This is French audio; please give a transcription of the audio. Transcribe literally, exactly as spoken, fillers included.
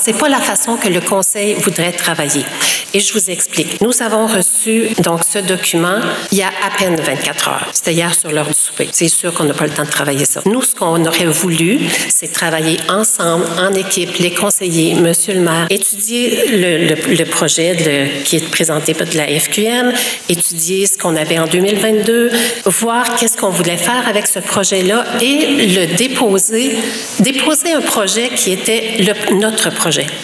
c'est pas la façon que le Conseil voudrait travailler. Et je vous explique. Nous avons reçu donc ce document il y a à peine vingt-quatre heures. C'était hier sur l'heure du souper. C'est sûr qu'on n'a pas le temps de travailler ça. Nous, ce qu'on aurait voulu, c'est travailler ensemble, en équipe, les conseillers, monsieur le maire, étudier le, le, le projet de, qui est présenté par de la F Q M, étudier ce qu'on avait en deux mille vingt-deux, voir qu'est-ce qu'on voulait faire avec ce projet-là et le déposer, déposer un projet qui était le, notre projet.